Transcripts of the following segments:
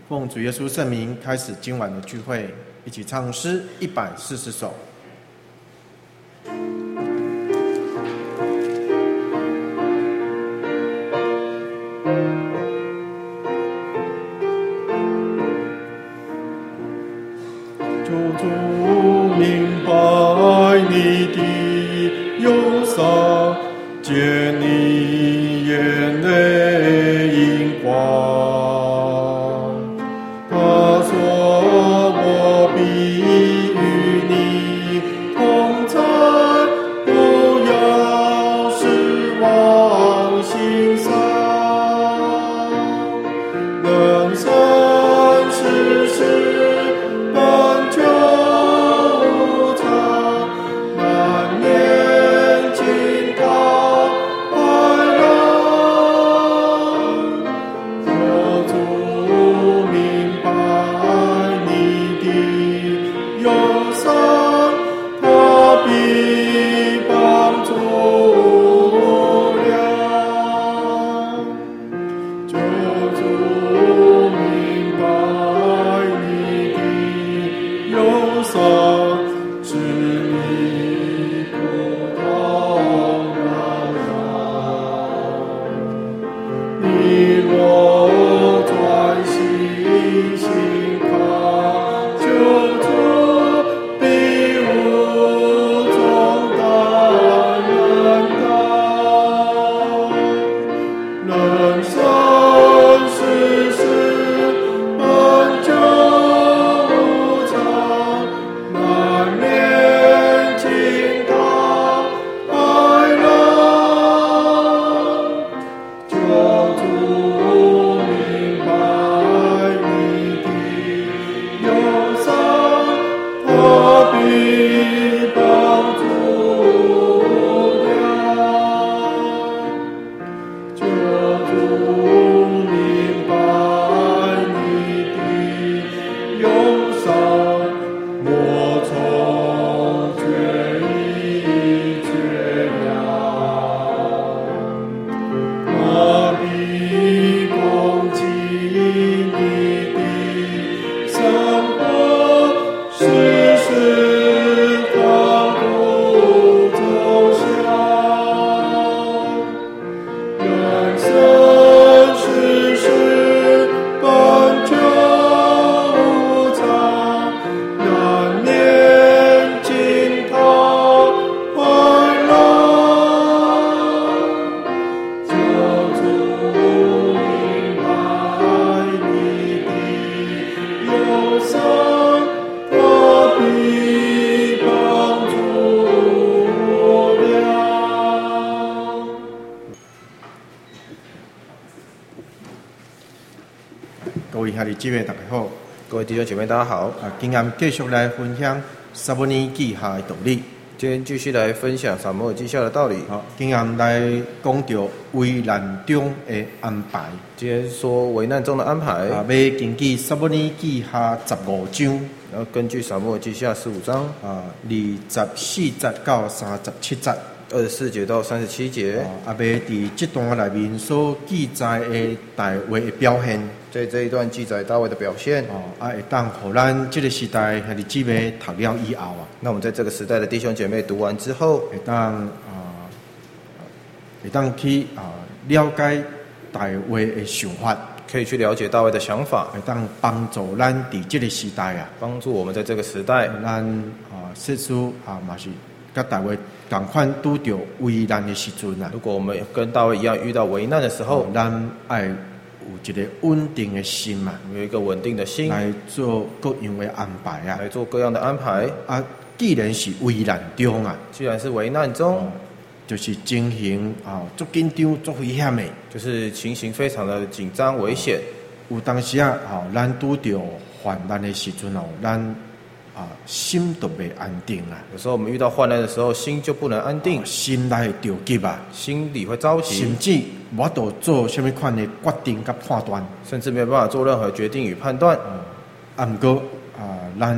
奉主耶稣圣名开始今晚的聚会，一起唱诗140首。求主明白你的忧伤，借你眼泪荧光。他说我必与你同在，不要失望心伤。人生世事本就无常，难免惊涛骇浪。求主明白你的忧伤，他必帮助了。求主明白你的忧伤，使你不动摇摇。你若专心信靠，求主必无重担难担。人生世事本就无常，难免惊涛骇浪。求主明白你的忧伤，他必帮助了。求主明白你的忧伤，莫从决意绝了。他必攻击你的生活，时时刻苦中想。人生世事本就无常，难免惊涛骇浪。求主明白你的忧伤，他必帮助了。各位兄弟姐妹大家好， 各位弟兄姐妹，大家好。 今天继续来分享撒母耳记下的道理。 今天继续来分享撒母耳记下的道理。 好，今天来讲到危难中的安排。 今天说危难中的安排， 要根据撒母耳记下15章， 然后根据撒母耳记下15章 24节到37节。 24节到37节， 要在这段里面所记载的大卫的表现， 在这一段记载大卫的表现， 会当互咱这个时代兄弟姊妹读了以后那我们在这个时代的弟兄姐妹读完之后， 会当去了解大卫的想法， 可以去了解大卫的想法， 会当帮助咱伫这个时代帮助我们在这个时代， 咱世事嘛是跟大卫同款拄到危难的时阵如果我们跟大卫一样遇到危难的时候， 咱爱有一个稳定的心嘛， 有一个稳定的心来做各样的安排来做各样的安排。 既然是危难中既然是危难中， 就是情形足紧张、足危险的， 就是情形非常的紧张危险。 有当时咱拄到患难的时阵咱心都袂安定啦。 有时候我们遇到患难的时候，心就不能安定， 心内着急心里会着急， 甚至无法度做什么款的决定甲判断， 甚至没有办法做任何决定与判断。 不过咱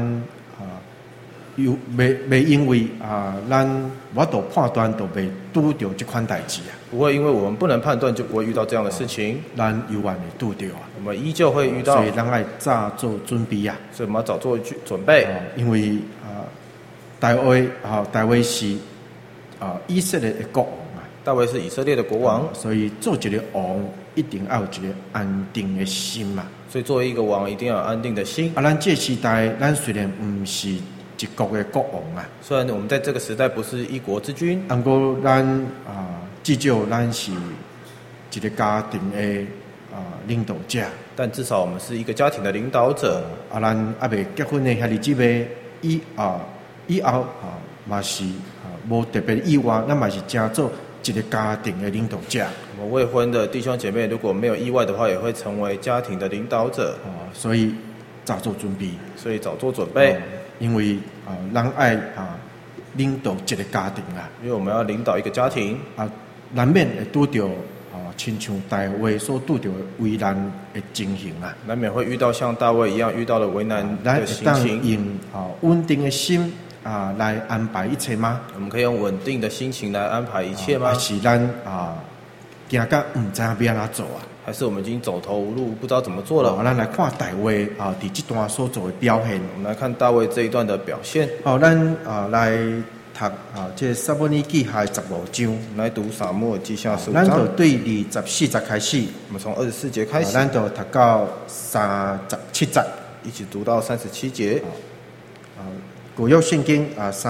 袂因为咱无法度判断，就袂拄到这款代志不会因为我们不能判断就不会遇到这样的事情， 咱永远会拄着啊。 我们依旧会遇到， 所以咱爱早做准备啊。 所以我们要早做准备。 因为大卫是以色列的国王啊。 大卫是以色列的国王， 所以做一个王一定要有一个安定的心嘛。 所以作为一个王，一定要有安定的心。 咱这时代，咱虽然不是一国的国王啊， 虽然我们在这个时代不是一国之君， 不过咱至少咱是一个家庭的领导者。 但至少我们是一个家庭的领导者。 咱还未结婚的兄弟姊妹以后嘛是无特别意外，咱嘛是正做一个家庭的领导者。 我们未婚的弟兄姐妹，如果没有意外的话，也会成为家庭的领导者。 所以早做准备。 所以早做准备。 因为咱爱领导一个家庭啊。 因为我们要领导一个家庭难免会拄到亲像大卫所拄到危难的情形啊。 难免会遇到像大卫一样遇到了为难的情形。 用稳定的心来安排一切吗？ 我们可以用稳定的心情来安排一切吗？ 还是咱行到唔知要安怎做啊？ 还是我们已经走投无路，不知道怎么做了？ 咱来看大卫伫这段所做的表现。 我们来看大卫这一段的表现。 咱来读这撒母耳记下15章， 来读撒母耳记下15章。 咱就对24节开始， 我们从24节开始， 咱就读到37节， 一起读到37节。 旧约圣经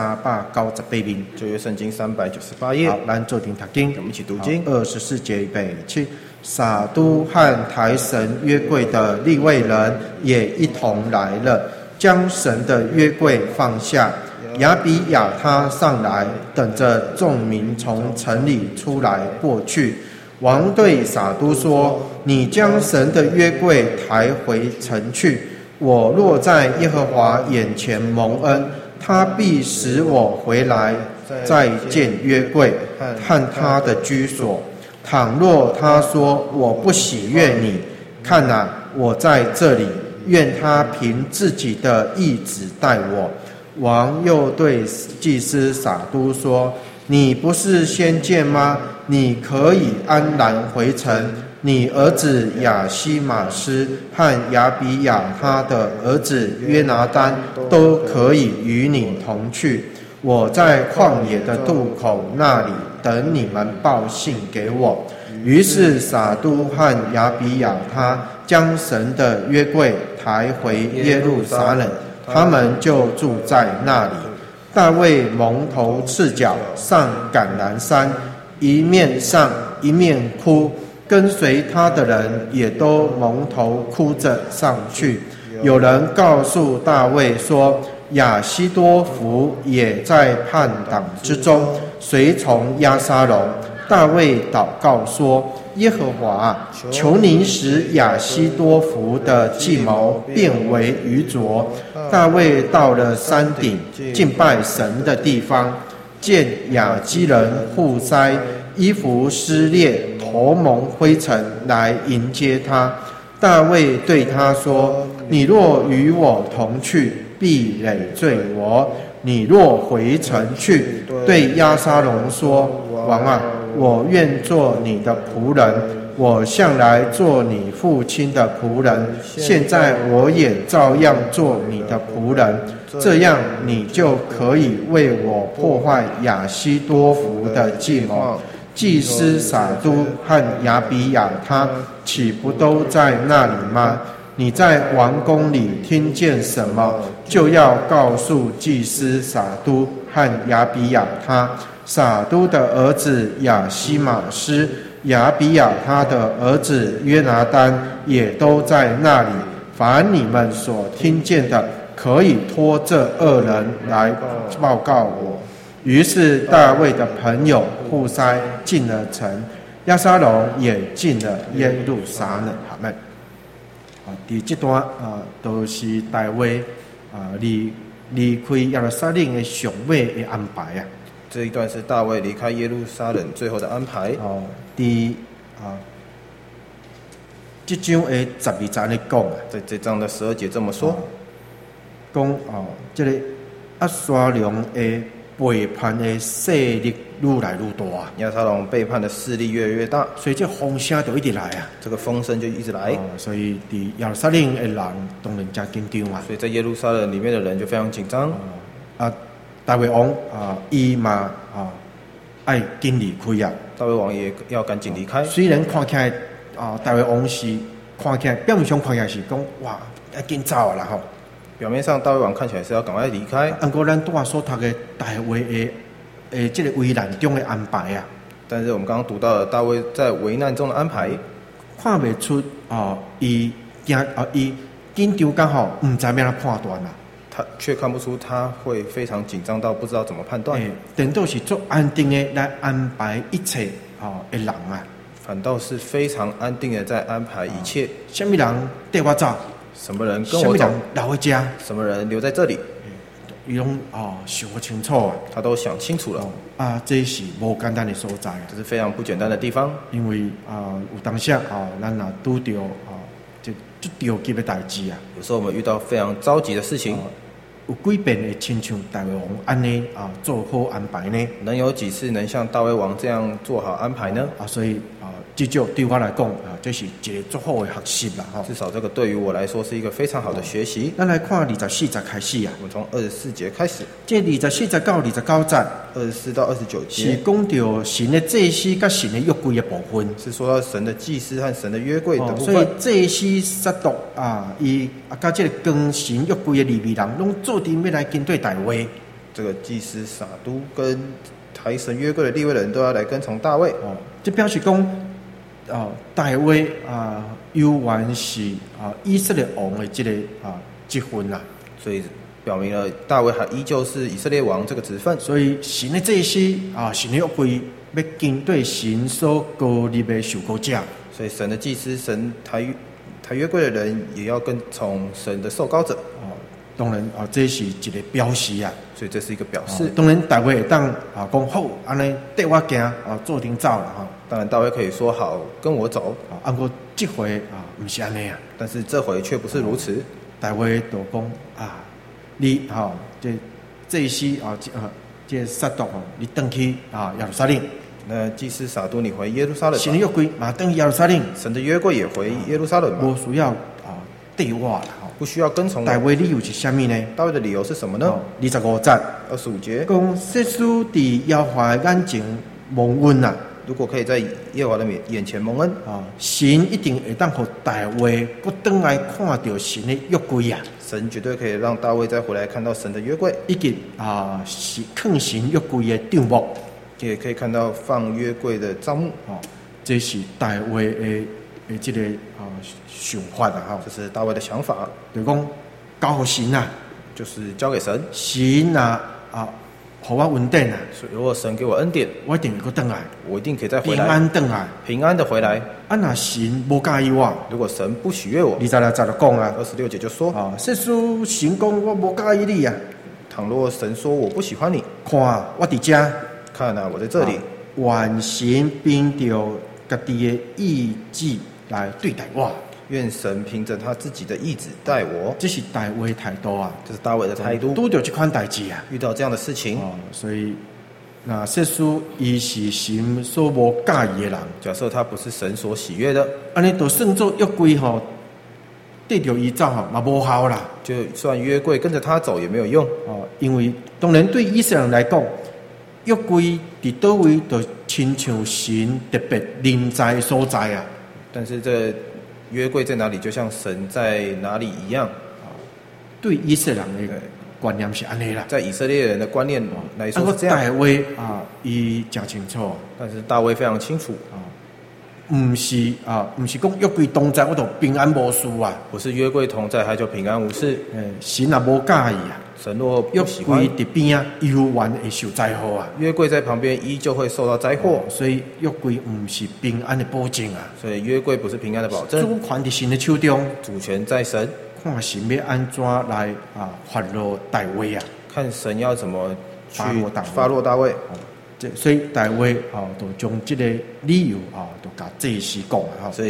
398面， 旧约圣经398页。 好，咱做定读经， 我们一起读经。 24节预备起。撒都和抬神约柜的利未人也一同来了，将神的约柜放下。亚比亚他上来，等着众民从城里出来过去。王对撒都说：“你将神的约柜抬回城去。我若在耶和华眼前蒙恩，他必使我回来，再见约柜和他的居所。倘若他说我不喜悦你，看哪，我在这里，愿他凭自己的意志待我。”王又对祭司撒都说：“你不是先见吗？你可以安然回城。你儿子亚西玛斯和亚比亚他的儿子约拿单都可以与你同去。我在旷野的渡口那里等你们报信给我。”于是撒都和亚比亚他将神的约柜抬回耶路撒冷，他们就住在那里。大卫蒙头赤脚上橄榄山，一面上一面哭，跟随他的人也都蒙头哭着上去。有人告诉大卫说，亚希多弗也在叛党之中，随从押沙龙。大卫祷告说：“耶和华，求你使亚希多弗的计谋变为愚拙。”大卫到了山顶敬拜神的地方，见亚基人户筛衣服撕裂，头蒙灰尘来迎接他。大卫对他说：“你若与我同去，必累赘我；你若回城去，对押沙龙说：王啊，我愿做你的仆人，我向来做你父亲的仆人，现在我也照样做你的仆人。这样你就可以为我破坏亚希多弗的计谋。”祭司撒都和亚比亚他岂不都在那里吗？你在王宫里听见什么，就要告诉祭司撒都和亚比亚他。撒都的儿子亚西玛斯、亚比亚他的儿子约拿单也都在那里。凡你们所听见的，可以托这二人来报告我。于是大卫的朋友户筛进了城，押沙龙也进了耶路撒冷。阿们。第这段都是大卫离开耶路撒冷的上尾的安排啊。 这一段是大卫离开耶路撒冷最后的安排。 这章的12节咧讲啊， 在这章的12节这么说， 讲这个押沙龙的背叛的势力愈来愈大啊， 亚撒龙背叛的势力越来越大， 所以这风声就一直来啊。 这个风声就一直来， 所以伫耶路撒冷的人当然真紧张啊。 所以在耶路撒冷里面的人就非常紧张。 大卫王伊嘛爱紧离开啊。 大卫王也要赶紧离开。 虽然看起来大卫王是看起来表面上看起来是讲哇要紧走啦吼， 表面上大卫王看起来是要赶快离开。 不过咱拄仔所读的大卫的这个危难中的安排啊， 但是我们刚刚读到了大卫在危难中的安排， 看不出伊紧张刚好唔知要怎判断啦。 他却看不出他会非常紧张到不知道怎么判断。 等到是做安定的来安排一切的人啊， 反倒是非常安定的在安排一切。 什么人带我走？ 什么人跟我走？ 什么人留在家？ 什么人留在这里？ 伊拢想不清楚啊， 他都想清楚了。 这是无简单的所在， 这是非常不简单的地方。 因为有当下咱若拄到这着急的代志啊， 有时候我们遇到非常着急的事情。 有几遍会亲像大卫王安尼做好安排呢？ 能有几次能像大卫王这样做好安排呢？ 所以至少对我来讲这是一个足好的学习啦。 至少这个对于我来说是一个非常好的学习。 咱来看24节开始啊， 我们从24节开始。 这24节到29节 ，24到29节是讲到神的祭司甲神的约柜的部分， 是说到神的祭司和神的约柜的部分。 所以祭司撒督伊甲这个更神约柜的利未人，拢做定要来跟对大卫。 这个祭司撒督跟抬神约柜的利未人都要来跟从大卫。 这表示讲大卫犹原是以色列王的这个职分啦， 所以表明了大卫还依旧是以色列王这个职分。 所以神的祭司神的约柜要跟对神所膏立的受膏者， 所以神的祭司、神抬约柜的人也要跟从神的受膏者。 当然这是一个表示啊， 所以这是一个表示。 当然大卫会当讲好，安尼带我行做顶走啦当然大卫可以说好跟我走， 不过这回不是安尼啊， 但是这回却不是如此。 大卫就讲你这祭司这撒督你回去耶路撒冷。 那祭司撒督你回耶路撒冷， 神的约柜嘛回耶路撒冷， 神的约柜也回耶路撒冷嘛， 无需要对我啦， 不需要跟从。 大卫理由是什么呢？ 大卫的理由是什么呢 ？25节 25节讲，世事伫耶和华眼前蒙恩啊。 如果可以在耶和华的眼前蒙恩神一定会当互大卫不等来看到神的约柜啊。 神绝对可以让大卫再回来看到神的约柜， 以及是放神约柜的帐幕， 也可以看到放约柜的帐幕。 这是大卫的这个想法啊。 这是大卫的想法， 就讲交互神啊， 就是交给神。 神给我稳定啊， 所以如果神给我恩典， 我一定会回来， 我一定可以再回来， 平安回来， 平安的回来。 若神不介意我， 如果神不喜悦我 26节就讲啊 ，26节就说世事神讲我不介意你啊。 倘若神说我不喜欢你， 看我伫这， 看我在这里， 愿神凭着家己的意志来对待我。 愿神凭着他自己的意志待我。 这是大卫的态度啊， 这是大卫的态度。 拄到这款代志啊， 遇到这样的事情所以那世事伊是神所无介意的人， 假设他不是神所喜悦的， 安尼就算做约柜对着伊走嘛无效啦。 就算约柜跟着他走也没有用因为当然对以色列人来讲，约柜伫倒位就亲像神特别临在的所在啊。 但是这约柜在哪里，就像神在哪里一样对以色列人的观念是安尼啦。 在以色列人的观念来说是这样。 大卫伊讲清楚， 但是大卫非常清楚不是讲约柜同在我就平安无事啊， 不是约柜同在他就平安无事。 神也无介意啊， 神若约不喜欢， 柜伫边犹原会受灾祸啊。 约柜在旁边依旧会受到灾祸， 所以约柜不是平安的保证啊。 所以约柜不是平安的保证。 主权伫神的手中， 主权在神， 看神要安怎来发落大卫啊， 看神要怎么去发落大卫。 这所以大卫就将这个理由就甲祭司讲啊。 所以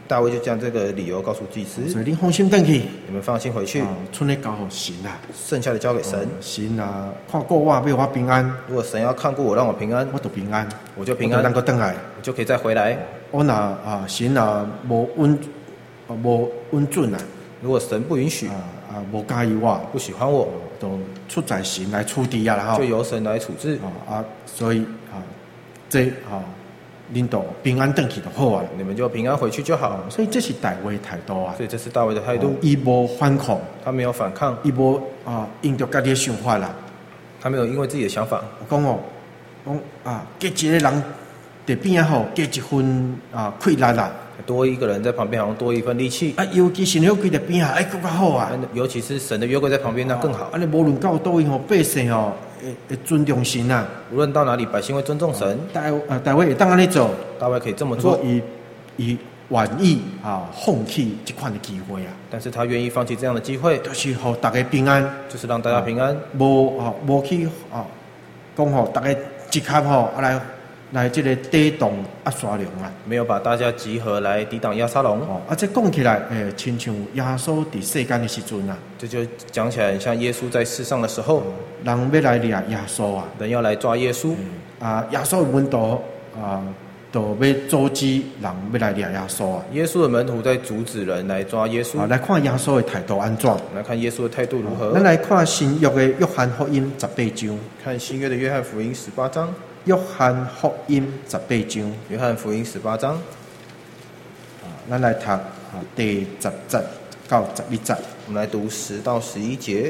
大卫就将这个理由告诉祭司， 所以你放心回去， 你们放心回去， 剩的交给神啦， 剩下的交给神。 神啊，看顾我，要我平安。 如果神要看顾我，让我平安， 我就平安， 我就平安， 能够回来， 我就可以再回来。 我神无稳准啊， 如果神不允许无介意我， 不喜欢我， 就出在神来处理啊， 就由神来处置所以这恁都平安回去就好啊， 你们就平安回去就好。 所以这是大卫的态度啊， 所以这是大卫的态度。 伊无反抗， 他没有反抗， 伊无因着家己的想法啦， 他没有因为自己的想法。 讲加一个人在边仔加一份气力啦。 多一个人在旁边，好像多一份力气。 尤其神约柜在边更加好啊。 尤其是神的约柜在旁边，那更好。 你无论到倒位百姓会尊重神啊。 无论到哪里，百姓会尊重神。 大卫会当安尼做， 大卫可以这么做。 伊愿意放弃这款的机会啊。 但是他愿意放弃这样的机会， 就是让大家平安， 就是让大家平安。 无去讲大家集合来这个抵挡押沙龙啊， 没有把大家集合来抵挡押沙龙。 这讲起来，亲像耶稣在世间的时阵啊， 这就讲起来很像耶稣在世上的时候， 人要来抓耶稣啊， 人要来抓耶稣耶稣的门徒就要阻止人要来抓耶稣啊。 耶稣的门徒在阻止人来抓耶稣。 来看耶稣的态度安怎？ 来看耶稣的态度如何？ 咱来看新约的约翰福音18章， 看新约的约翰福音18章。 约翰福音18章， 约翰福音18章， 咱来读第10节到11节。 我们来读10到11节。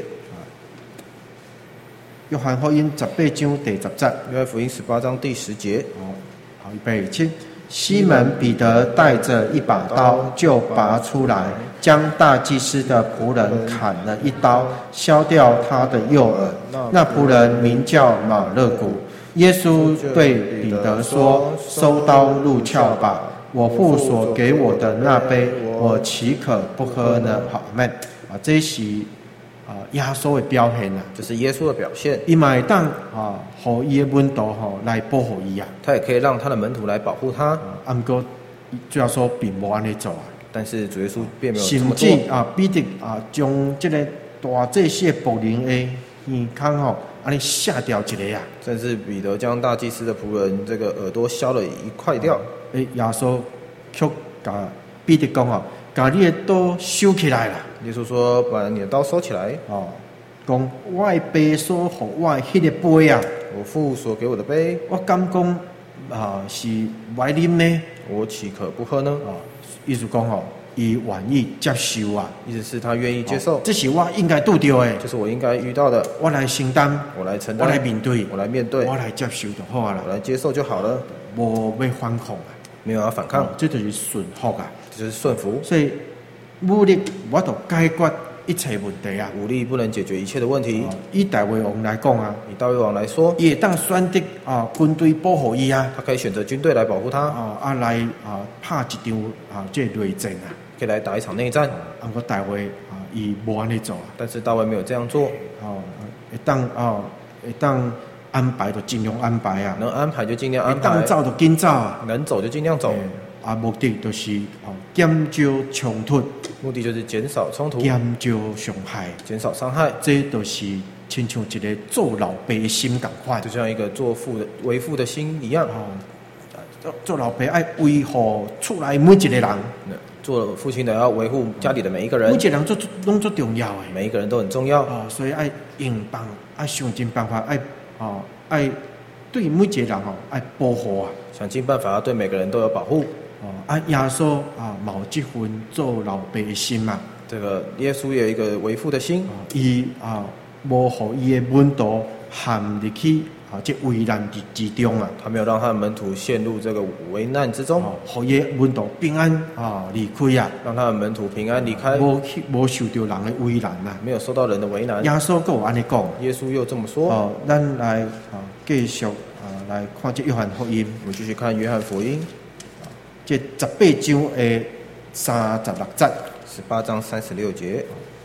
约翰福音18章第10节。 约翰福音18章第10节。 好，预备起。西门彼得带着一把刀就拔出来，将大祭司的仆人砍了一刀，削掉他的右耳。那仆人名叫马勒古。耶稣对彼得说：“收刀入鞘吧，我父所给我的那杯，我岂可不喝呢？”好，阿们。这是耶稣的表现啊， 这是耶稣的表现。 伊嘛会当互伊的门徒来保护伊啊， 他也可以让他的门徒来保护他。 不过主要说并无安尼做啊， 但是主耶稣并没有这么做。 甚至彼得将这个大祭司的仆人的耳孔安尼下掉一个啊， 甚至彼得将大祭司的仆人这个耳朵削了一块掉。 耶稣却甲彼得讲把你的刀收起来啦。 耶稣说：“把你的刀收起来。” 讲我的杯所给我的迄个杯啊， 我父所给我的杯， 我敢讲是歪啉呢？ 我岂可不喝呢？ 意思讲伊愿意接受啊， 意思是他愿意接受。 这是我应该拄到的， 这是我应该遇到的。 我来承担， 我来承担， 我来面对， 我来面对， 我来接受就好了， 我来接受就好了， 无要反抗啊， 没有要反抗， 这就是顺服啊， 这就是顺服。 所以武力我就解决一切问题啊， 武力不能解决一切的问题。 以大卫王来讲啊， 以大卫王来说， 也当选择军队保护伊啊， 他可以选择军队来保护他来拍一场这内战啊， 可以来打一场内战。 不过大卫伊无安尼做啊， 但是大卫没有这样做。 会当安排就尽量安排啊， 能安排就尽量安排， 当走就紧走啊， 能走就尽量走。 目的就是减少冲突， 目的就是减少冲突， 减少伤害， 减少伤害。 这都是亲像一个做老爸的心同款， 就像一个做父的为父的心一样。 做老爸爱维护厝内每一个人， 做父亲的要维护家里的每一个人， 每一个人拢最重要的， 每一个人都很重要所以爱用办，爱想尽办法，爱对每一个人爱保护啊， 想尽办法要对每个人都有保护。 耶稣有这份做老爸的心嘛。 这个耶稣也有一个为父的心， 伊无互伊的门徒陷入去这危难之中啊。 他没有让他的门徒陷入这个危难之中， 互伊的门徒平安离开啊， 让他的门徒平安离开， 无受到人的危难啊， 没有受到人的为难。 耶稣又有安尼讲， 耶稣又这么说。 咱来继续来看这约翰福音， 我们继续看约翰福音。 这18章的36节， 18章36节，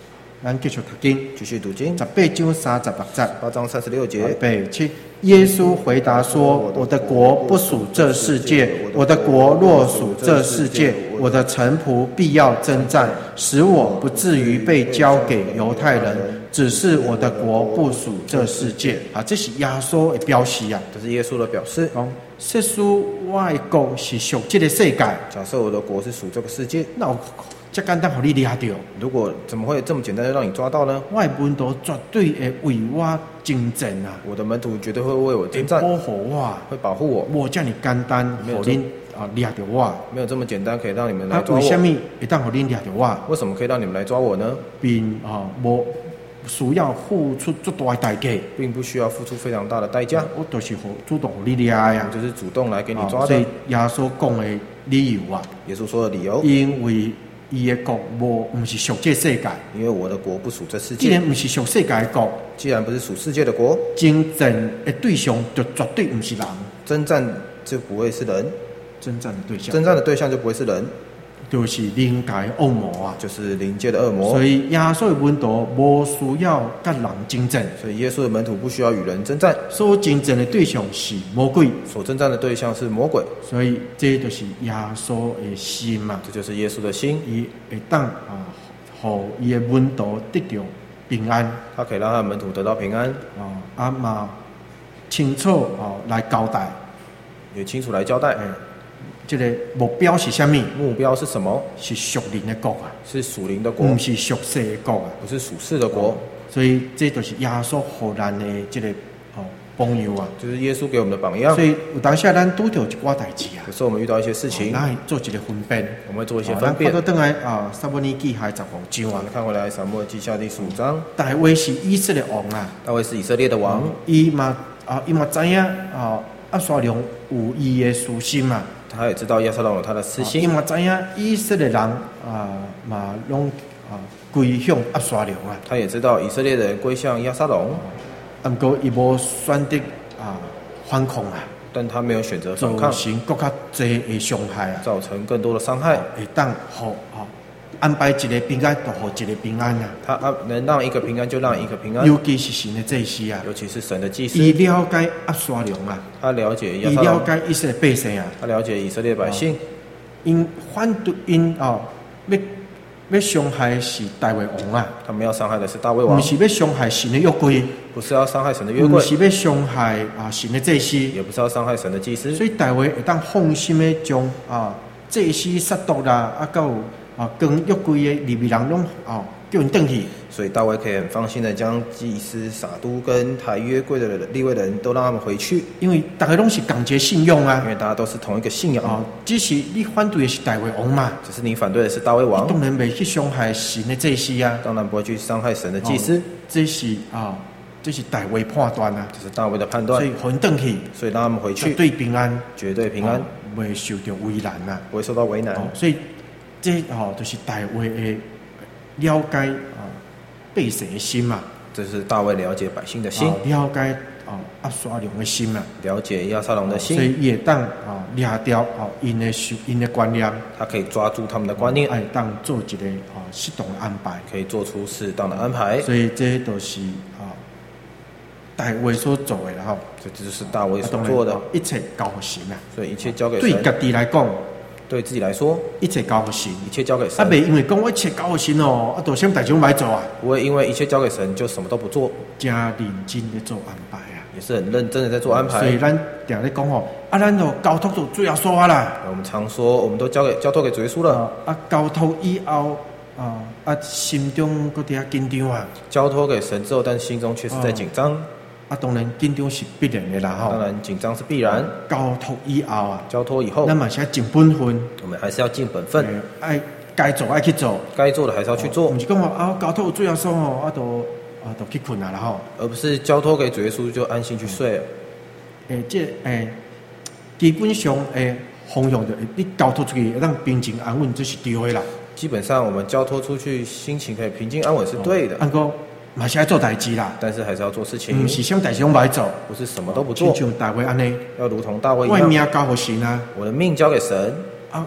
咱继续读经， 继续读经。 18章36节 8章36节。 预备起。耶稣回答说：“我的国不属这世界，我的国若属这世界，我的臣仆必要征战，使我不至于被交给犹太人。只是我的国不属这世界。”啊，这是耶稣的表示啊。 这是耶稣的表示。 说属我的国是属这个世界。 假设我的国是属这个世界， 那我这简单让你抓到。 如果怎么会这么简单就让你抓到呢？ 我的门徒绝对会为我征战啊！ 我的门徒绝对会为我征战， 保护我， 会保护我。 无这么简单，让恁抓到我。 没有这么简单可以让你们来抓我。 为什么会当让恁抓到我？ 为什么可以让你们来抓我呢？ 并无需要付出最大的代价， 并不需要付出非常大的代价。 我都是主动让你抓呀， 就是主动来给你抓的。 所以耶稣讲的理由啊， 耶稣说的理由， 因为伊的国不是属这世界， 因为我的国不属这世界。 既然不是属世界的国， 既然不是属世界的国， 征战的对象就绝对不是人， 征战就不会是人， 征战的对象， 征战的对象就不会是人， 就是灵界恶魔啊， 就是灵界的恶魔。 所以耶稣的门徒无需要跟人征战， 所以耶稣的门徒不需要与人征战， 所征战的对象是魔鬼， 所征战的对象是魔鬼。 所以这就是耶稣的心嘛， 这就是耶稣的心， 伊会当让伊的门徒得到平安， 他可以让他的门徒得到平安嘛清楚来交代， 也清楚来交代。 这个目标是什么？ 目标是什么？ 是属灵的国啊， 是属灵的国， 不是属世的国啊， 不是属世的国。 所以这就是耶稣给咱的这个榜样啊， 就是耶稣给我们的榜样。 所以有当下咱拄到一寡代志啊， 可是我们遇到一些事情， 咱会做一个分辨， 我们会做一些分辨。 咱回到来撒母耳记下15章啊， 看回来撒母耳记下第15章， 大卫是以色列王啊， 大卫是以色列的王， 伊嘛知影押沙龙有伊的私心嘛。 他也知道押沙龙有他的私心， 伊嘛知影以色列人嘛拢归向押沙龙啊。 他也知道以色列人归向押沙龙， 不过伊无选择反抗啊， 但他没有选择反抗， 造成更较侪的伤害啊， 造成更多的伤害。 会当互安排一个平安，就互一个平安啊。 他能让一个平安就让一个平安， 尤其是神的祭司啊， 尤其是神的祭司， 伊了解押沙龙啊， 他了解伊了解以色列百姓啊， 他了解以色列百姓， 因反对因要伤害是大卫王啊， 他们要伤害的是大卫王， 不是要伤害神的约柜， 不是要伤害神的约柜， 不是要伤害神的祭司， 也不是要伤害神的祭司。 所以大卫会当放心的将祭司撒督啦，到跟约柜的利未人拢叫因转去。 所以大卫可以很放心的将祭司撒督跟抬约柜的利未人都让他们回去， 因为大家拢是同一个信仰啊， 因为大家都是同一个信仰只是你反对的是大卫王嘛， 只是你反对的是大卫王， 当然袂去伤害神的祭司啊， 当然不会去伤害神的祭司， 这是大卫判断啊， 这是大卫的判断， 所以还转去， 所以让他们回去， 绝对平安， 绝对平安， 袂受到为难啊， 不会受到为难， 所以这就是大卫的了解百姓的心嘛， 这是大卫了解百姓的心， 了解押沙龙的心嘛， 了解押沙龙的心， 所以也当抓掉因的观念， 他可以抓住他们的观念， 当做一个适当的安排， 可以做出适当的安排， 所以这都是大卫所做的啦， 这就是大卫所做的， 一切交给神啊， 所以一切交给神。 对家己来讲， 对自己来说， 一切交给神， 一切交给神。 袂因为讲我一切交给神就什么代志拢不爱做啊， 不会因为一切交给神就什么都不做， 真认真的做安排啊， 也是很认真的在做安排。 所以咱常咧讲咱就交托到最后说啊啦。 我们常说，我们都交托给主耶稣了。 交托以后心中搁伫紧张啊。 交托给神之后，但心中却是在紧张。 当然紧张是必然的啦， 当然紧张是必然。 交托以后交托以后， 咱嘛是要尽本分。 我们还是要尽本分， 该做爱去做， 该做的还是要去做。 不是讲交托有最后说都去困啊啦而不是交托给主耶稣就安心去睡了。 基本上方向就你交托出去，让平静安稳，这是对的啦。 基本上我们交托出去，心情可以平静安稳是对的。 嘛是要做代志啦， 但是还是要做事情。 不是什么代志拢不爱做， 不是什么都不做。 像大卫安尼， 要如同大卫一样， 我命交给神啊， 我的命交给神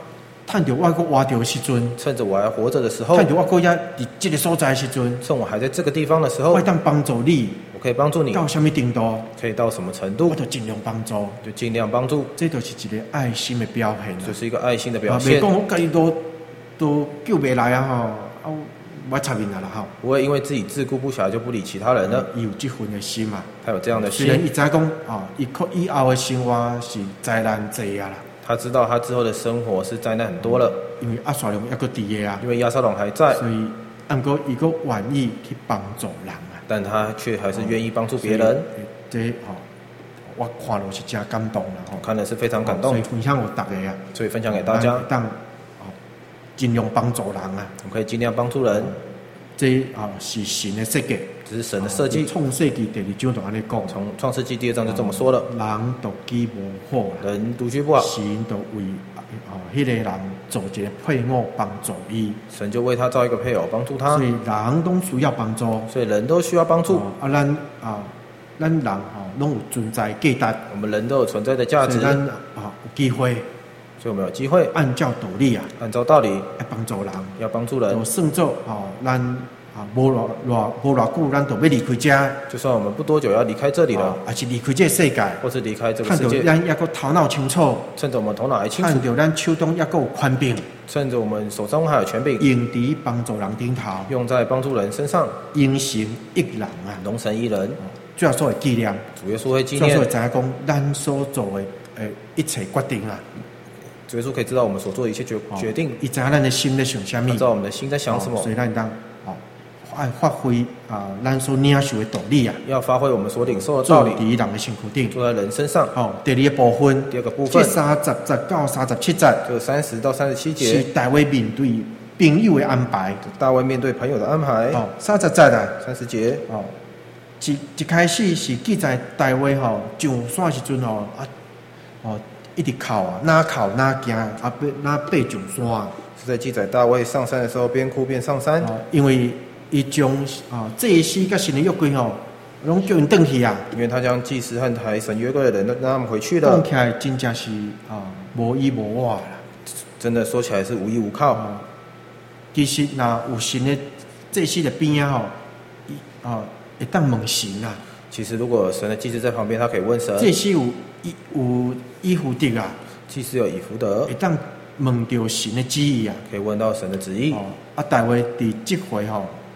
趁着我还活着的时阵， 趁着我还活着的时候， 趁着我还在这个所在的时阵， 趁我还在这个地方的时候， 我当帮助你， 我可以帮助你到什么程度， 可以到什么程度我，就尽量帮助。 就尽量帮助， 这就是一个爱心的表现。 这是一个爱心的表啊， 现袂。讲我家己都救不来啊吼，啊，我插面啦啦吼。 不会因为自己自顾不暇就不理其他人了， 伊有这份的心嘛。 他有这样的虽然伊心， 知讲啊，以后的生活是灾难济啊啦， 他知道他之后的生活是灾难很多了， 因为阿刷龙还佫伫个啊， 因为亚撒龙还在， 所以按过伊佫愿意去帮助人啊。 但他却还是愿意帮助别人。 这我看落是真感动啦我看的是非常感动所以，分享给大家啊， 所以分享给大家， 当尽量帮助人啊。 我们可以尽量帮助人， 这是神的设计， 只是神的设计。 创世纪第2章就安尼讲， 从创世纪第2章就这么说了， 人独居无好啦， 人独居不好， 神就为迄个人做一个配偶帮助伊， 神就为他造一个配偶帮助他所，以人都需要帮助。 所以人都需要帮助。 咱人拢有存在价值， 我们人都有存在的价值， 所以咱有机会所以我们有机会按照道理啊， 按照道理来帮助人。 要帮助人就。算做咱无偌久，咱就要离开这， 就算我们不多久要离开这里了， 还是离开这世界， 或是离开这个看到世界， 咱抑个头脑清楚， 趁着我们头脑还清楚， 看到咱手中抑个有权柄， 趁着我们手中还有权柄， 用伫帮助人顶头， 用在帮助人身上， 应成益人啊。 龙神一人， 最后所会纪念， 主耶稣会纪最后所会念， 知影讲咱所做的一切决定啊。 主耶稣可以知道我们所做的一切决定， 伊知影咱的心在想啥物， 他知道我们的心在想什么所，以咱当爱发挥咱所领受的道理啊， 要发挥我们所领受的道做理， 伫人的身躯顶。 做在人身上。 第二个部分， 第二个部这分， 30到37节就30到37 是节， 大卫面对朋友的安排。 大卫面对朋友的安排。 30节啊， 30节， 一开始是记载大卫上山时阵一直哭啊，哪哭哪惊哪爬上山。 是在记载大卫上山的时候边哭边上山， 因为伊将祭司甲神的约柜拢叫因转去啊， 因为他将祭司和台神约柜的人都让他们回去了。 讲起来真正是无依无靠啦。 真的说起来是无依无靠。 其实若有神的祭司的边会当问神啊， 其实如果神的祭司在旁边，他可以问神。 祭司有依附的啊， 祭司有以福德会，当问到神的旨意啊。 可以问到神的旨意。 大卫伫即回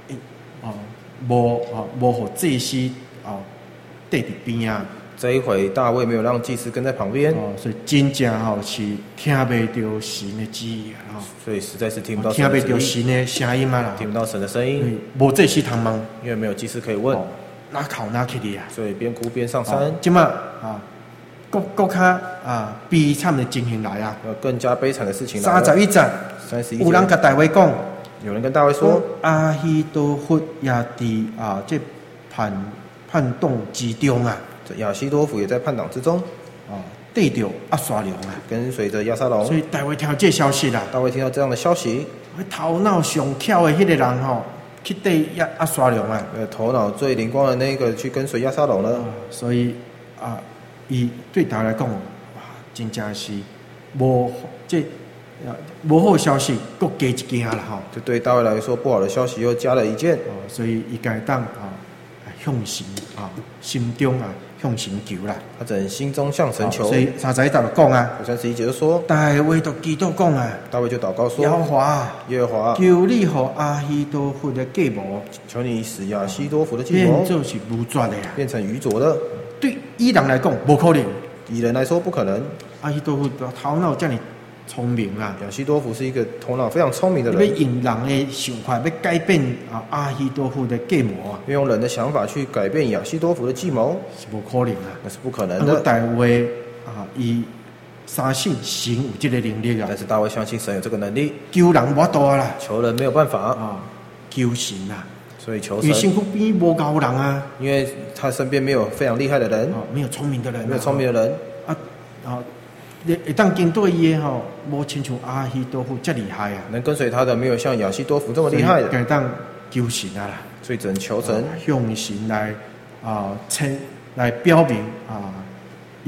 无互祭司缀伫边啊。 这一回大卫没有让祭司跟在旁边， 所以真正是听袂到神的旨意啊， 所以实在是听不到听袂到神的旨意， 神的声音啊啦， 听不到神的声音， 无祭司通问， 因为没有祭司可以问， 哪哭哪去哩啊。 所以边哭边上山。 即马更较悲惨的情形来啊。 更加悲惨的事情来了。 31节， 31 有人甲大卫讲， 有人跟大卫说， 阿希多弗也伫这叛动之中啊， 这亚西多夫也在叛党之中， 对着押沙龙啊。 跟随着亚撒所龙。 以大卫听到这消息啦， 大卫听到这样的消息， 头脑上巧的迄个人去对押沙龙啊。 头脑最灵光的那个去跟随亚撒龙了。 所以伊对大家来讲，真正是无好消息，搁加一件啦吼。 就对大卫来说，不好的消息又加了一件， 所以伊该当向神心中向神求啦。 他只能心中向神求。 所以31节就讲啊， 31节就说， 大卫就祈祷讲啊， 大卫就祷告耶和说， 华啊， 耶和华， 求你互阿希多弗的计谋求你使亚西多夫的计谋变做是无绝的啊。 变成愚拙的。 对伊人来讲，无可能。 以人来说不可能。 阿希多弗头脑这么聪明啊， 亚西多夫是一个头脑非常聪明的要人， 用人的想法要改变阿希多弗的计谋啊， 要用人的想法去改变亚西多夫的计谋， 是无可能啊。 那是不可能的。 大卫伊相信神有这个能力啊但，是大卫相信神有这个能力， 救人无法度啦， 求人没有办法， 求神啊， 所以求因为身神， 躯边无够人啊， 因为他身边没有非常厉害的人， 没有聪明的人， 没有聪明的人， 会当跟对伊的无亲像阿希多夫这厉害啊， 能跟随他的没有像亚西多夫这么厉害的， 该当求神啊啦， 所以只能求神， 向神来来表明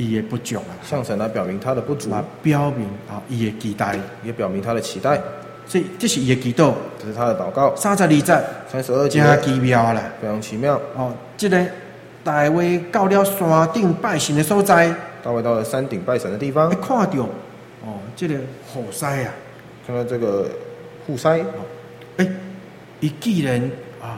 伊的不足啊， 向神来表明他的不足， 表明伊的期待， 也表明他的期待。 所以这是伊的祈祷， 这是他的祷告。 32节 32节真奇妙啦， 非常奇妙。 这个大卫到了山顶拜神的所在， 大卫到了山顶拜神的地方， 看到这个户筛啊， 看到这个户筛， 伊既然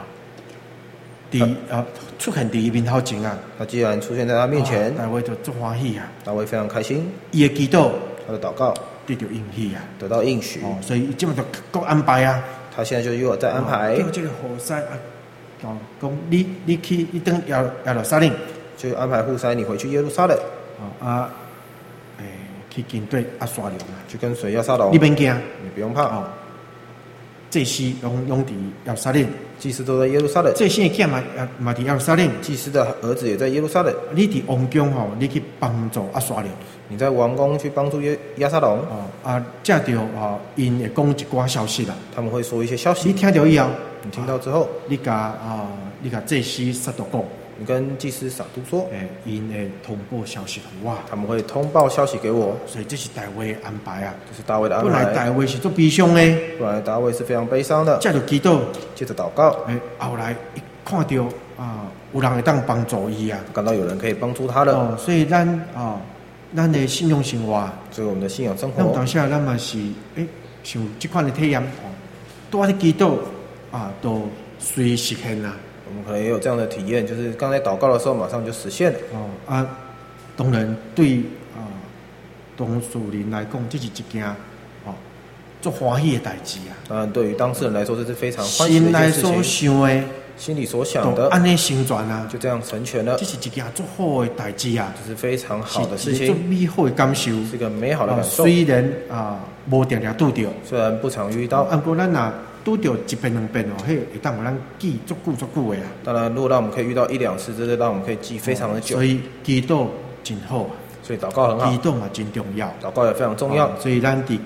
出现在伊面头前啊， 他既然出现在他面前， 大卫就足欢喜啊， 大卫非常开心， 伊的祈祷， 他的祷告得到应许啊， 得到应许， 所以伊即马就各安排啊， 他现在就又有在安排， 叫这个户筛啊，讲你去一登耶路撒冷， 就安排户筛你回去耶路撒冷， 去跟对阿刷龙啊， 去跟随亚撒龙， 你免惊， 你不用怕， 祭司拢伫耶路撒冷， 祭司都在耶路撒冷， 祭司的囝嘛伫耶路撒冷， 祭司的儿子也在耶路撒冷， 你伫王宫你去帮助阿刷龙。 你在王宫去帮助亚撒龙， 接到因会讲一寡消息啦， 他们会说一些消息。 你听到以后， 你听到之后， 你甲祭司撒督讲， 你跟祭司撒督说， 因会通报消息给我， 他们会通报消息给我。 所以这是大卫的安排啊， 这是大卫的安排。 本来大卫是做悲伤的， 本来大卫是非常悲伤的， 接着祈祷， 接着祷告， 后来一看到有人会当帮助伊啊， 感到有人可以帮助他了。 所以咱的信用生活， 所以我们的信仰生活， 那当下咱嘛是像这款的体验，多啲祈祷都随实现啦。 我们可能也有这样的体验，就是刚才祷告的时候，马上就实现了。 当然对当事人来讲，这是一件做欢喜的代志啊。 当然，对于当事人来说，这是非常欢喜的一件事情。 心内所想的， 心里所想的， 安尼成全啊， 就这样成全了。 这是一件做好的代志啊， 这是非常好的事情， 做美好的感受， 是一个美好的感受。 虽然无定定拄到， 虽然不常遇到， 不过咱拄到一遍两遍迄会当互咱记足久的啊。 当然，如果让我们可以遇到一两次，这是让我们可以记非常的久。 所以祈祷真好啊， 所以祷告很好， 祈祷嘛真重要， 祷告也非常重要。 所以咱伫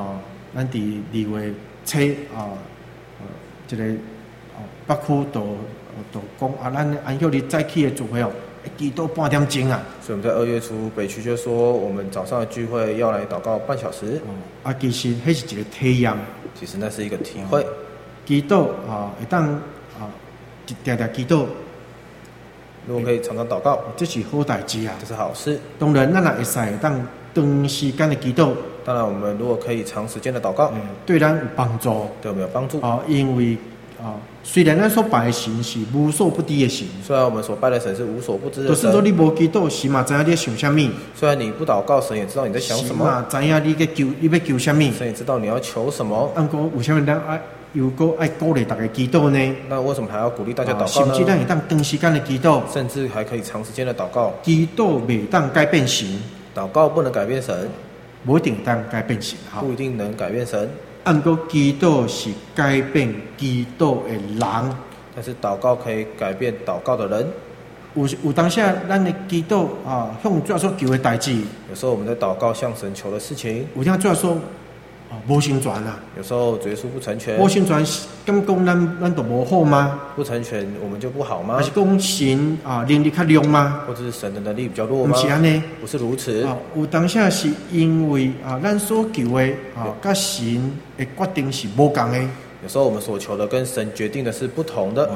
2月初这个北区都讲咱安息日早起的聚会祈祷半点钟啊。 所以我们在2月初北区就說，我們早上的聚會要來禱告半小時。 其實迄是一個體驗， 其實那是一個體會。 祈禱會當定定祈禱， 如果可以常常禱告， 這是好代志啊， 這是好事。 當然，咱也會使當長時間的祈禱。 當然，我們如果可以長時間的禱告， 對咱有幫助， 對我們有幫助。 因為雖然咱所拜的神是無所不知的神， 雖然我們所拜的神是無所不知的神， 就是說你無祈禱，神嘛知影你在想什麼。 雖然你不禱告，神也知道你在想什麼。 神嘛知影你要求什麼， 神也知道你要求什麼。 按過為什麼咱又愛鼓勵大家祈禱呢？ 那為什麼還要鼓勵大家禱告呢？ 甚至咱會當長時間的祈禱， 甚至還可以長時間的禱告。 祈禱未當改變神， 禱告不能改變神， 無一定當改變神， 不一定能改變神。 按過祈禱是改變祈禱的人， 但是禱告可以改變禱告的人。 有當下咱的祈禱向主所求的代志， 有時候我們在禱告向神求的事情， 有聽主所無成全啊。 有時候主耶穌不成全， 無成全，咁講咱就無好嗎？ 不成全我們就不好嗎？ 還是講神能力較弱嗎？ 或者是神的能力比較弱嗎？ 不是安尼， 不是如此。 有當下是因為咱所求的甲神的決定是無共的。 有時候我們所求的跟神決定的是不同的。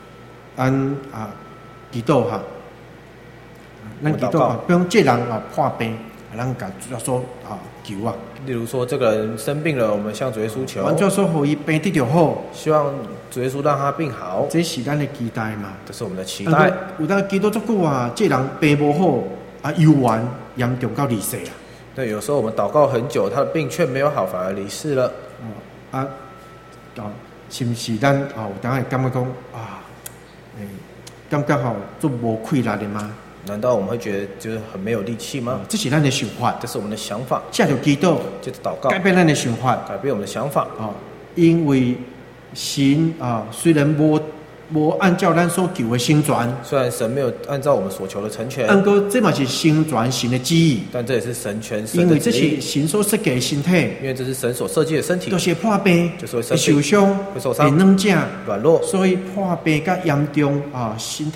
祈禱咱祈禱比如這人破病，咱甲主所求啊。 例如說，這個人生病了，我們向主耶穌求， 主耶穌讓伊病得就好， 希望主耶穌讓他病好， 這是咱的期待嘛。 這是我們的期待。 有當祈禱足久啊，這人病無好憂患嚴重到離世啊。 對，有時候我們禱告很久，他的病卻沒有好，反而離世了。 是不是咱有當會感覺講感覺做無氣力的嗎？難道我們會覺得就是很沒有力氣嗎？ 這是咱的想法， 這是我們的想法。 接着祈禱， 接着禱告， 改變咱的想法， 改變我們的想法。 因為神雖然無按照咱所求的成全， 雖然神沒有按照我們所求的成全， 不過這嘛是成全神的旨意， 但這也是神全神因為的旨意。 這是神所設計的身體， 因為這是神所設計的身體， 就是破病， 就是會受傷， 會受傷， 會軟弱， 軟弱， 所以破病較嚴重身體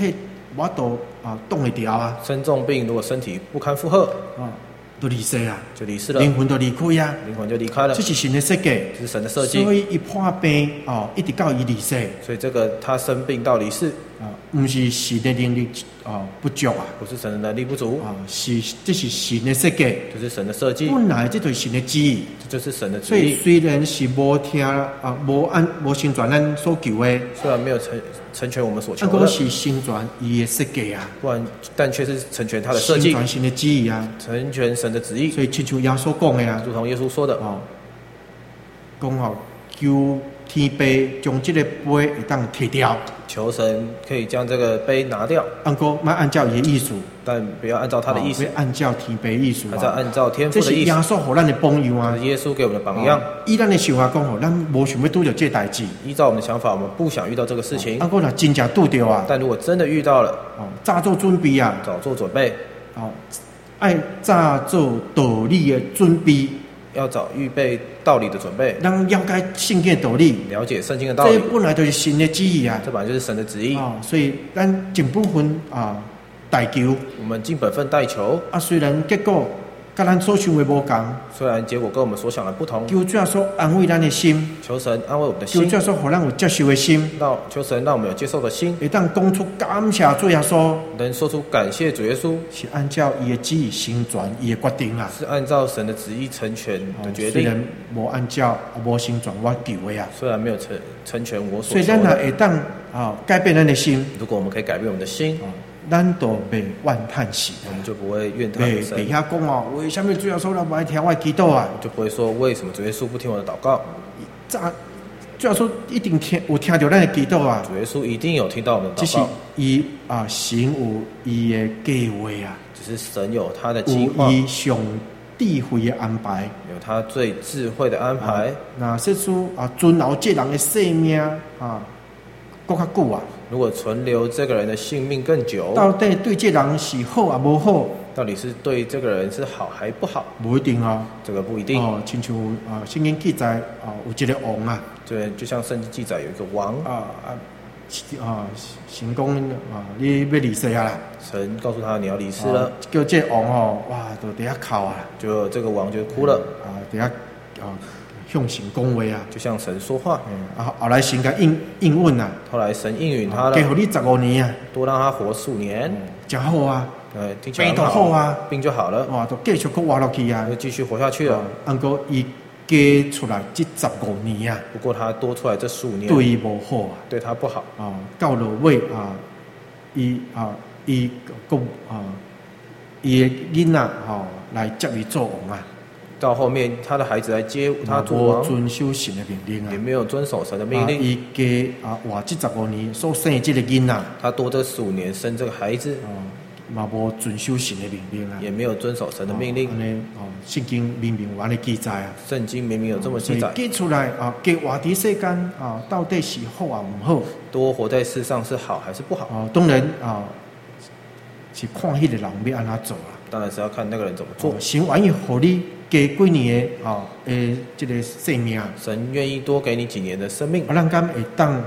我都挡会掉啊， 生重病如果身体不堪负荷， 都离世啊， 就离世了， 灵魂都离开啊， 灵魂就离开了。 这是神的设计， 这是神的设计。 所以一破病一直到伊离世， 所以这个他生病到离世不是神的能力不足啊， 不是神的能力不足这是神的设计， 这是神的设计。 本来这就是神的旨意， 这就是神的旨所以意。 虽然是无听无成全咱所求的， 虽然没有成全我们所求的， 不过是成全伊的设计啊， 但却是成全他的设计， 成全神的旨意啊， 成全神的旨意。 所以亲像耶稣讲的啊， 如同耶稣说的讲求天父将这个杯会当摕掉， 求神可以将这个杯拿掉， 不过莫按照伊的意思， 但不要按照他的意思， 要按照天父的意思， 还是要按照天父的意思。 这是耶稣给咱的榜样啊， 耶稣给我们的榜样。 以咱的想法讲咱无想要拄到这代志。 依照我们的想法，我们不想遇到这个事情。 不过若真正拄到啊， 但如果真的遇到了， 早做准备啊， 早做准备， 爱早做道理的准备。 要早预备道理的准备， 让了解圣经的道理， 了解圣经的道理， 这本来就是神的旨意啊， 这本来就是神的旨意所以咱尽本分代求， 我们尽本分代求虽然结果跟咱所想的无同， 虽然结果跟我们所想的不同， 求主所安慰咱的心， 求神安慰我们的心， 求主所让咱有接受的心， 求神让我们有接受的心， 会当讲出感谢主耶稣， 能说出感谢主耶稣， 是按照伊的旨意成全伊的决定啊， 是按照神的旨意成全的决定， 虽然无按照无成全我求的啊， 虽然没有成全我所求的， 所以咱也会当改变咱的心， 如果我们可以改变我们的心。 咱都袂怨叹息， 我们就不会怨叹神。 底下讲为什么主耶稣都不爱听我祈祷啊？ 就不会说为什么主耶稣不听我的祷告？ 主耶稣一定有听到咱的祈祷啊！ 主耶稣一定有听到我们的祷告。 只是伊神有伊的计划啊， 只是神有他的计划， 有伊上智慧的安排， 有他最智慧的安排。 那说出存留这人的生命搁较久啊。 如果存留这个人的性命更久， 到底对这人是好啊无好？ 到底是对这个人是好还不好？ 不一定啊， 这个不一定。 亲像圣经记载有一个王啊， 对，就像圣经记载有一个王神讲你要离世啊啦， 神告诉他你要离世了， 叫这王哇都伫遐哭啊， 就这个王就哭了伫遐向神讲话啊， 就向神说话。 后来神甲应允啊， 后来神应允他了， 加予你15年啊， 多让他活15年， 真好啊， 听起来病都好啊， 病就好了， 哇，都继续搁活落去啊， 就继续活下去了。 不过伊加出来这15年啊， 不过他多出来这15年， 对伊无好啊， 对他不好到了尾伊个伊的囡仔来接伊做王啊。 到后面，他的孩子来接他做王， 遵守神的命令啊， 也没有遵守神的命令。 伊加活这15年所生的这个囡仔， 他多这15年生这个孩子， 嘛无遵守神的命令啊， 也没有遵守神的命令。 圣经明明有安尼记载啊， 圣经明明有这么记载。 记出来加活在世间到底是好啊唔好？ 多活在世上是好还是不好？ 当然是看迄个人要安怎做啊。 当然是要看那个人怎么做。 神愿意互你加几年的这个生命， 神愿意多给你几年的生命， 咱敢会当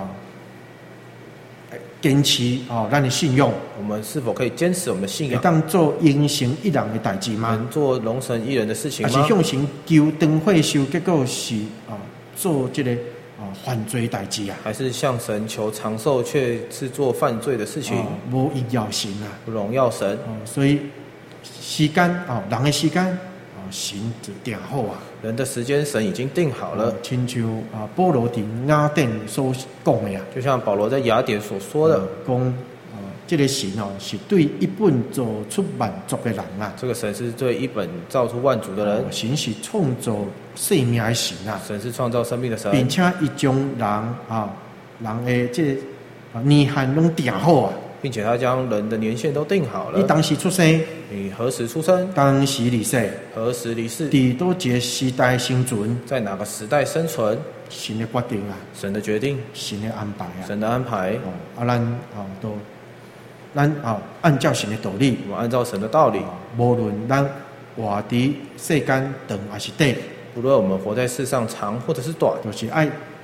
坚持咱的信用。 我们是否可以坚持我们的信仰？ 会当做英雄一人的代志吗？ 能做龙神一人的事情吗？ 还是向神求长惠寿，结果是做这个犯罪代志啊？ 还是向神求长寿，却是做犯罪的事情？ 无荣耀神啊， 不荣耀神。 所以时间人的时间神就定好啊。 人的时间神已经定好了， 亲像保罗伫雅典所讲的啊， 就像保罗在雅典所说的， 讲这个神是对一本造出万族的人啊。这个神是对一本造出万族的人， 神是创造生命的神啊， 神是创造生命的神， 并且伊将人的这年限拢定好啊。 并且他将人的年限都定好了。 你当时出生， 你何时出生？ 当时离世， 何时离世？ 伫多一个时代生存？ 在哪个时代生存？ 神的决定啊， 神的决定， 神的安排啊， 神的安排。 咱按照神的道理， 我们按照神的道理， 无论咱活伫世间长还是短， 不论我们活在世上长或者是短， 就是爱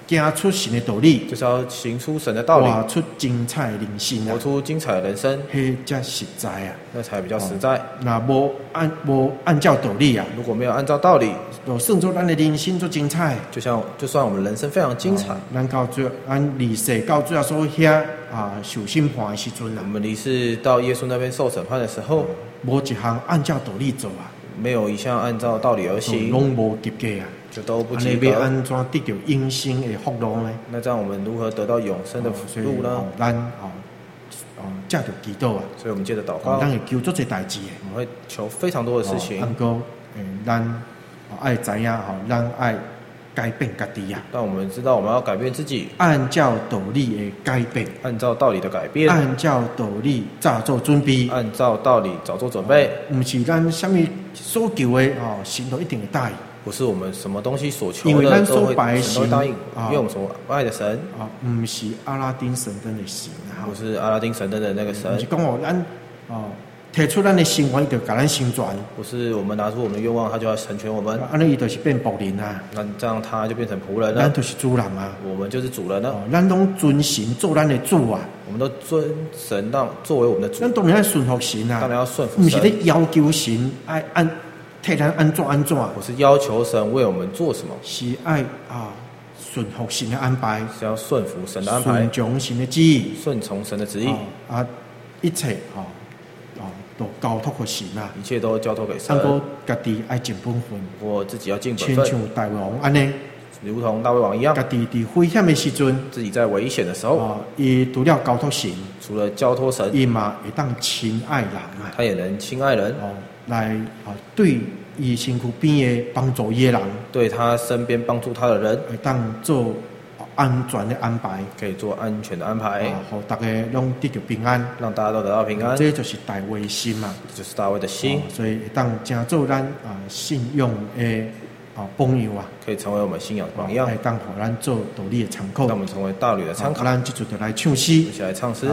行出神的道理， 就是要行出神的道理， 活出精彩的人生啊！ 活出精彩的人生， 迄才实在啊！ 那才比较实在。 那无按照道理啊， 如果没有按照道理， 就算做咱的人生做精彩， 就算我们人生非常精彩， 咱到最后，咱离世到最后所遐受审判的时阵啊， 我们离世到耶稣那边受审判的时候， 无一项按照道理做啊， 没有一项按照道理而行， 拢无及格啊， 就都不及格。 要安怎得到永生的福禄呢？ 那这样我们如何得到永生的福禄呢？ 咱借着祈祷啊， 所以我们借着祷告， 咱会求做这代志的， 我们会求非常多的事情。 不过，咱爱知影咱爱改变家己啊。 但我们知道我们要改变自己， 按照道理的改变， 按照道理的改变， 按照道理早做准备， 按照道理早做准备。 不是咱什么所求的神都一定会答应。 不是我们什么东西所求因为咱的都会所拜的神都会答应， 神因为我们所爱的神不是阿拉丁神灯的神啊， 不是阿拉丁神灯的那个神不是，讲咱提出咱的心愿，伊就甲咱成全。 不是我们拿出我们的愿望，他就要成全我们。 安尼伊就是变仆人啊， 那这样他就变成仆人了。 咱就是主人啊， 我们就是主人了。 咱拢尊神做咱的主啊， 我们都尊神作为我们的主。 咱当然要顺服神啊， 当然要顺服神。 不是咧要求神爱替咱安怎， 我是要求神为我们做什么， 是爱顺服神的安排， 是要顺服神的安排， 顺从神的旨意， 顺从神的旨意一切都交托给神啊， 一切都交托给神。 不过家己爱尽本分， 我自己要尽本分， 亲像大王安尼， 如同大卫王一样， 家己伫危险的时阵， 自己在危险的时候， 伊除了交托神， 除了交托神， 伊嘛会当亲爱人啊， 他也能亲爱人， 来对伊身躯边的帮助伊的人， 对他身边帮助他的人， 会当做安全的安排， 可以做安全的安排， 好大家拢得到平安， 让大家都得到平安。 这就是大卫的心嘛， 这就是大卫的心， 所以会当成做咱信用的榜样啊， 可以成为我们信仰的榜样， 会当互咱做道理的参考， 让我们成为道理的参考。 咱这就来唱诗， 一起来唱诗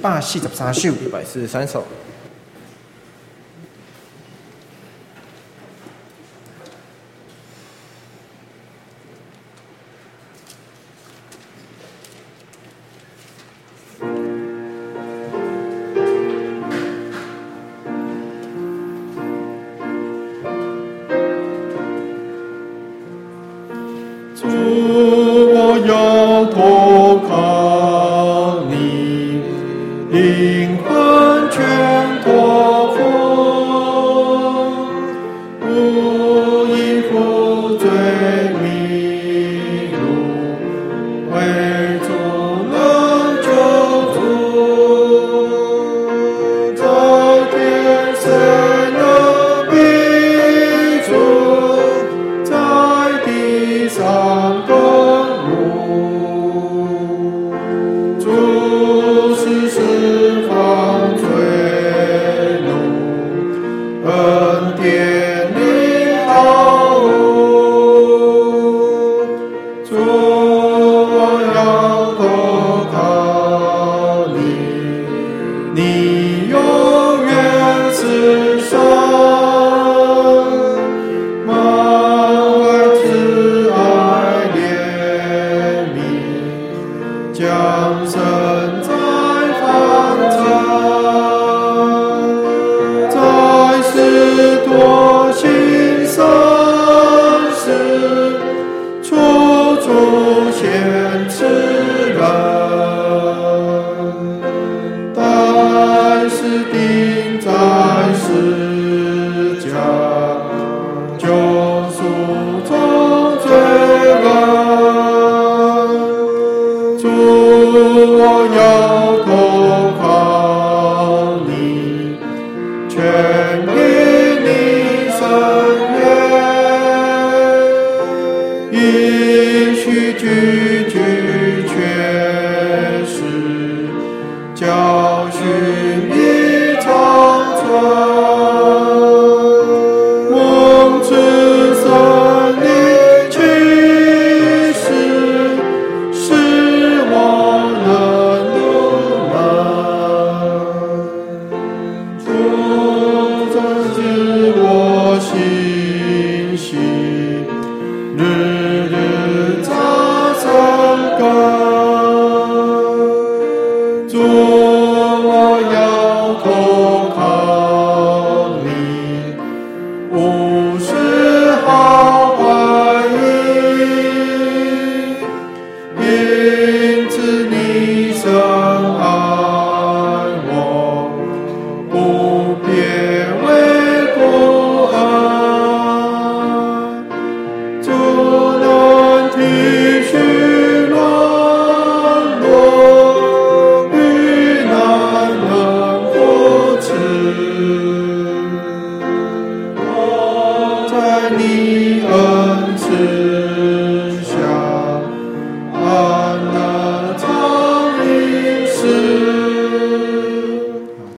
143首 ，143首。 我要投靠你，灵魂全托付，不依附罪迷路，为主能救主，在天谁能比主，在地上更如主是释放罪怒，恩典领导主，我要投靠你，你永远是神，满怀慈爱怜悯，将身在凡尘，在世多行善事，处处显慈人，但是钉在十架，救赎从罪人。主，我要投靠你，全凭你圣言，应许句句确实，教训已长存，蒙赐圣灵启示，使我能入门。主增知我信息，日日扎深主，我要投靠你，无视好坏意，因此你深爱我，不变为不安。主能体恤软弱，遇难能扶持。在你恩赐下，安乐常临时。